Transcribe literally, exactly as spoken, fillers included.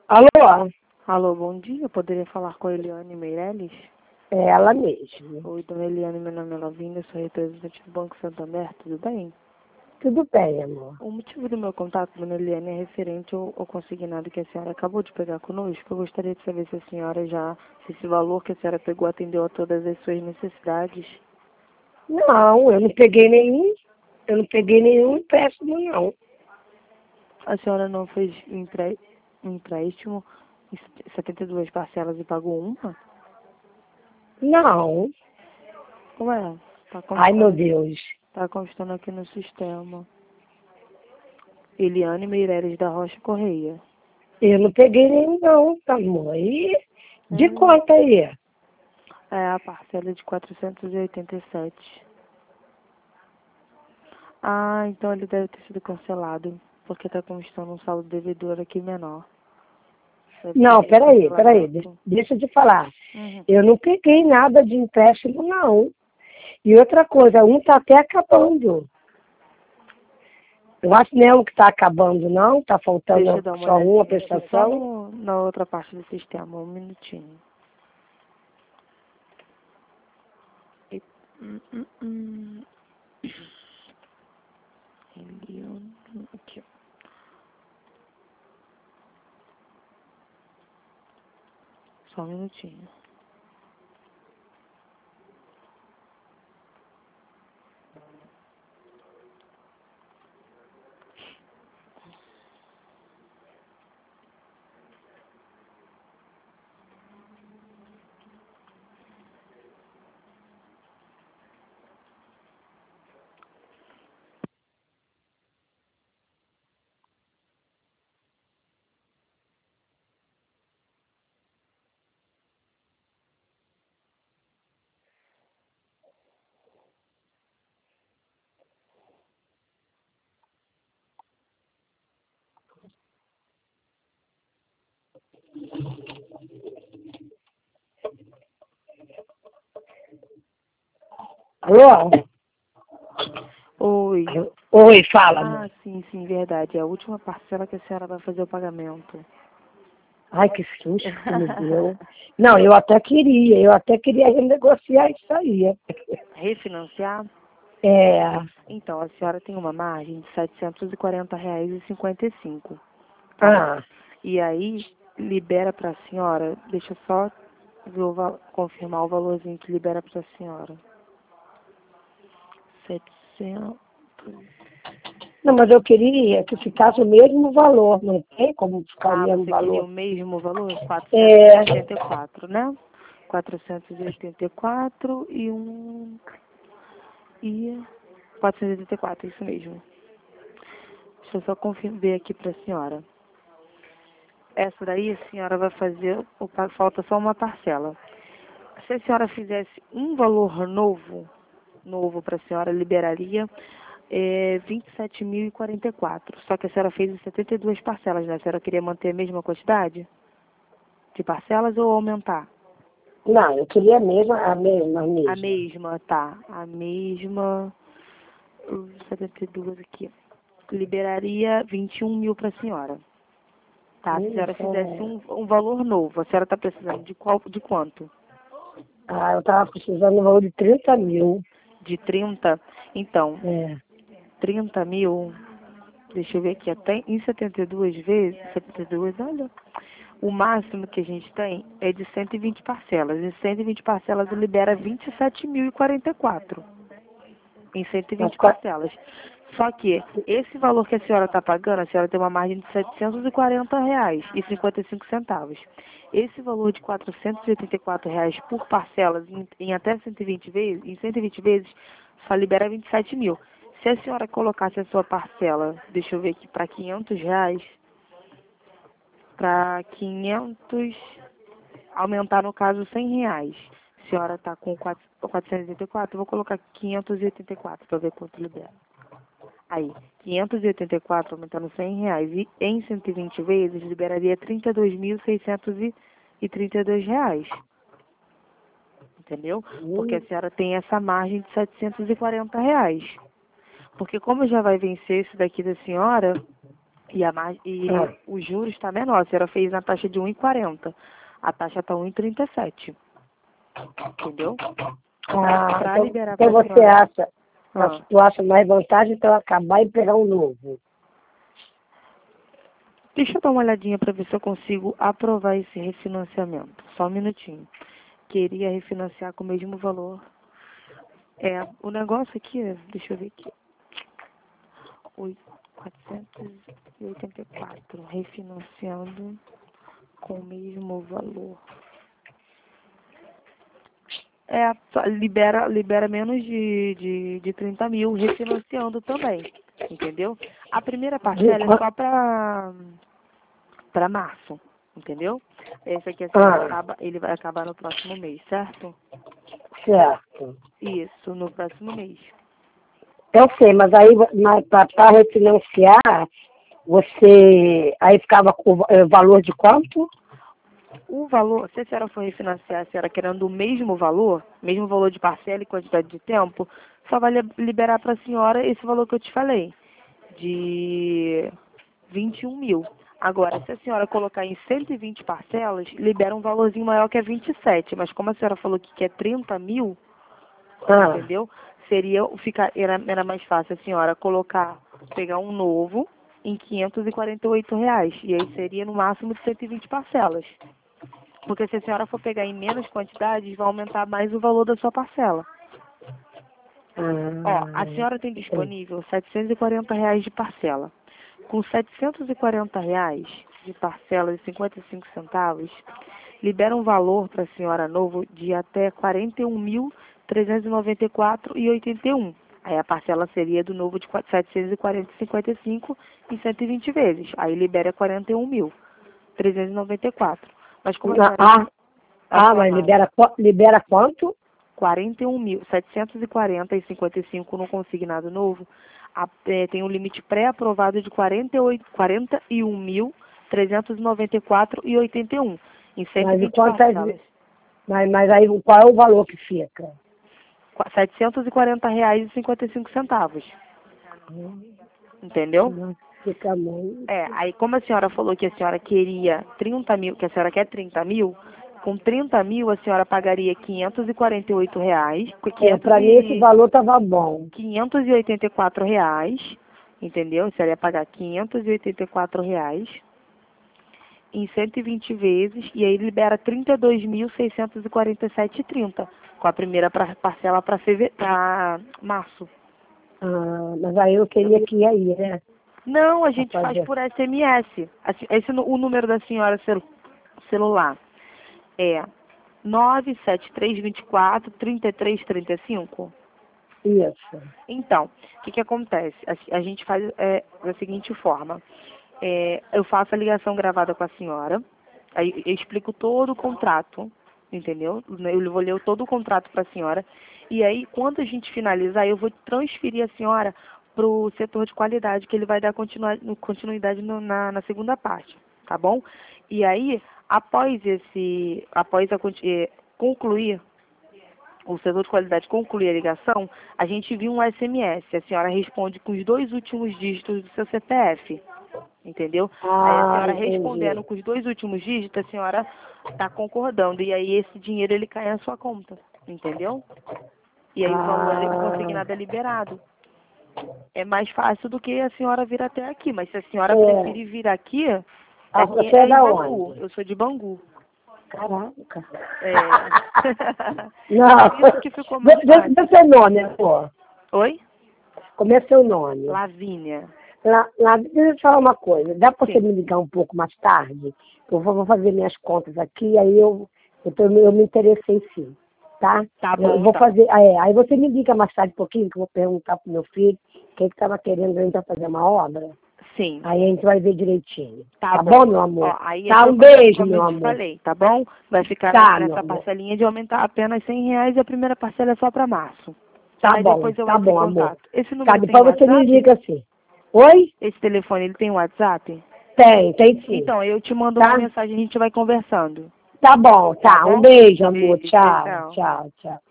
Alô? Alô, bom dia. Eu poderia falar com a Eliane Meirelles? É ela mesmo. Oi, dona Eliane, meu nome é Lavínia, sou representante do Banco Santander, tudo bem? Tudo bem, amor. O motivo do meu contato, dona Eliane, é referente ao, ao consignado que a senhora acabou de pegar conosco. Eu gostaria de saber se a senhora já, se esse valor que a senhora pegou atendeu a todas as suas necessidades. Não, eu não peguei nenhum, eu não peguei nenhum empréstimo, não. A senhora não fez um empre- um empréstimo em setenta e duas parcelas e pagou uma? Não. Como é? Tá Ai, meu constando, Deus. tá constando aqui no sistema. Eliane Meirelles da Rocha Correia. Eu não peguei nenhum, não, amor. E de Hum, conta aí? é a parcela de quatrocentos e oitenta e sete. Ah, então ele deve ter sido cancelado, porque está constando um saldo devedor aqui menor. Deve Não, ter sido peraí, peraí. de- cancelamento. Deixa eu te falar. Uhum. Eu não peguei nada de empréstimo, não. E outra coisa, um tá até acabando. Eu acho mesmo que tá acabando, não? Tá Deixa eu faltando dar uma só uma olhadinha aqui, só prestação? no, na outra parte do sistema, um minutinho. E- hum, hum, hum. Eliane, aqui, ó. Só um minutinho. Alô? Oi. Oi, fala, amor. Ah, sim, sim, verdade. É a última parcela que a senhora vai fazer o pagamento. Ai, que susto que me deu. Não, eu até queria, eu até queria renegociar isso aí. Refinanciar? É, Então, a senhora tem uma margem de setecentos e quarenta reais e cinquenta e cinco, tá? ah, E aí, libera para a senhora, deixa eu só ver o val- confirmar o valorzinho que libera para a senhora. setecentos. não, mas eu queria que ficasse o mesmo valor, não tem como ficar o Ah, mesmo você queria valor? o mesmo valor? É, quatrocentos e oitenta e quatro, né? quatrocentos e oitenta e quatro e um... E... quatrocentos e oitenta e quatro, isso mesmo. Deixa eu só confirmar ver aqui para a senhora. Essa daí a senhora vai fazer, o pa- falta só uma parcela. Se a senhora fizesse um valor novo, novo para a senhora, liberaria é, vinte e sete mil e quarenta e quatro. Só que a senhora fez em setenta e duas parcelas, né? A senhora queria manter a mesma quantidade de parcelas ou aumentar? não, eu queria a mesma, a mesma, a A mesma. mesma, tá. A mesma, hum, setenta e duas aqui. Liberaria vinte e um mil para a senhora. Tá, se a senhora Isso, fizesse é. um, um valor novo, a senhora está precisando de qual, de quanto? Ah, eu tava precisando de um valor de trinta mil. De trinta. Então, É. trinta mil, deixa eu ver aqui, até em setenta e duas vezes, setenta e duas, olha, o máximo que a gente tem é de cento e vinte parcelas. Em cento e vinte parcelas libera vinte e sete mil e quarenta e quatro. Em cento e Mas, vinte qua- parcelas. Só que esse valor que a senhora está pagando, a senhora tem uma margem de setecentos e quarenta reais e cinquenta e cinco centavos. Esse valor de quatrocentos e oitenta e quatro reais por parcelas em, em até cento e vinte vezes, em cento e vinte vezes, só libera vinte e sete mil. Se a senhora colocasse a sua parcela, deixa eu ver aqui, para quinhentos reais, para quinhentos, aumentar no caso cem reais. A senhora está com quatrocentos e oitenta e quatro, eu vou colocar quinhentos e oitenta e quatro para ver quanto libera. Aí, quinhentos e oitenta e quatro aumentando cem reais e em cento e vinte vezes liberaria trinta e dois mil seiscentos e trinta e dois reais. Entendeu? Porque a hum, senhora tem essa margem de setecentos e quarenta reais. Porque como já vai vencer esse daqui da senhora, E, a mar... e Ah. os juros está menor. A senhora fez na taxa de um e quarenta. A taxa está um e trinta e sete. Entendeu? Ah, Para então, liberar então pra você senhora. acha, Ah. tu acha mais vantagem então acabar e pegar um novo? Deixa eu dar uma olhadinha para ver se eu consigo aprovar esse refinanciamento. Só um minutinho. Queria refinanciar com o mesmo valor. É, o negócio aqui, deixa eu ver aqui. quatrocentos e oitenta e quatro. Refinanciando com o mesmo valor. É, só libera, libera menos de, de, de trinta mil, refinanciando também. Entendeu? A primeira parcela é só para para março, entendeu? Esse aqui assim, Ah. acaba, ele vai acabar no próximo mês, certo? Certo. Isso, no próximo mês. Eu sei, mas aí para refinanciar, você aí ficava com o valor de quanto? O valor, se a senhora for refinanciar, a senhora querendo o mesmo valor, mesmo valor de parcela e quantidade de tempo, só vai liberar para a senhora esse valor que eu te falei, de vinte e um mil. Agora, se a senhora colocar em cento e vinte parcelas, libera um valorzinho maior que é vinte e sete. Mas como a senhora falou que quer trinta mil, Ah. entendeu? Seria, ficar, era, era mais fácil a senhora colocar, pegar um novo em quinhentos e quarenta e oito reais. E aí seria no máximo de cento e vinte parcelas. Porque se a senhora for pegar em menos quantidades, vai aumentar mais o valor da sua parcela. Ah. Ó, a senhora tem disponível setecentos e quarenta reais de parcela. Com setecentos e quarenta reais de parcela de cinquenta e cinco centavos, libera um valor para a senhora novo de até quarenta e um mil, trezentos e noventa e quatro reais e oitenta e um. Aí a parcela seria do novo de setecentos e quarenta reais e cinquenta e cinco em cento e vinte vezes. Aí libera quarenta e um mil, trezentos e noventa e quatro. Mas como a senhora... Ah, ah mas libera, libera quanto? quarenta e um mil, setecentos e quarenta e cinquenta e cinco no consignado novo, a, é, tem um limite pré-aprovado de quarenta e oito, quarenta e um mil, trezentos e noventa e quatro reais e oitenta e um, em cento e vinte mas, parcelas. É, mas, mas aí qual é o valor que fica? setecentos e quarenta reais e cinquenta e cinco centavos. Hum, Entendeu? Não, fica muito. É, aí como a senhora falou que a senhora queria trinta mil, que a senhora quer trinta mil, com trinta mil a senhora pagaria quinhentos e quarenta e oito reais. É, para mim esse valor estava bom. quinhentos e oitenta e quatro reais, entendeu? A senhora ia pagar quinhentos e oitenta e quatro reais em cento e vinte vezes e aí libera trinta e dois mil, seiscentos e quarenta e sete reais e trinta com a primeira pra, parcela para março. Ah, mas aí eu queria que ia aí, né? Não, a gente Rapaz, faz por S M S. Esse, o número da senhora celu, celular é nove sete três dois quatro, três três três cinco. Isso. Então, o que, que acontece? A, a gente faz é, da seguinte forma. É, eu faço a ligação gravada com a senhora, aí eu explico todo o contrato, entendeu? Eu vou ler todo o contrato para a senhora, e aí, quando a gente finalizar, eu vou transferir a senhora para o setor de qualidade, que ele vai dar continua, continuidade no, na, na segunda parte, tá bom? E aí, após esse, após a, concluir o setor de qualidade concluir a ligação, a gente envia um S M S. A senhora responde com os dois últimos dígitos do seu C P F. Entendeu? Ah, aí a senhora entendi. respondendo com os dois últimos dígitos, a senhora está concordando. E aí esse dinheiro ele cai na sua conta. Entendeu? E aí ah. o valor consignado é liberado. É mais fácil do que a senhora vir até aqui. Mas se a senhora é. preferir vir aqui, ah, aqui você é, é da Bangu. onde? Eu sou de Bangu. Caraca. É. Não. Isso que ficou mais fácil. Deixa seu nome, amor. Oi? Como é seu nome? Lavínia. La, La, deixa eu te falar uma coisa. Dá para você me ligar um pouco mais tarde? Eu vou, vou fazer minhas contas aqui, aí eu, eu, tô, eu me interessei sim. Tá? Tá bom, eu vou tá. fazer. É, aí você me liga mais tarde um pouquinho, que eu vou perguntar pro meu filho quem que estava querendo ainda fazer uma obra. Sim. Aí a gente vai ver direitinho. Tá, tá bom. bom, meu amor? Ó, aí tá, um como, beijo, como meu eu te amor. falei, tá bom? Vai ficar tá, nessa parcelinha de aumentar apenas cem reais e a primeira parcela é só para março. Tá aí bom, depois eu tá entro em bom, contato. amor. Esse número Tá, tem depois WhatsApp? você me liga assim. Oi? Esse telefone, ele tem WhatsApp? Tem, tem sim. Então, eu te mando tá? uma mensagem e a gente vai conversando. Tá bom, tá. Tá bom? Um beijo, amor. Beijo, tchau, tchau. tchau, tchau.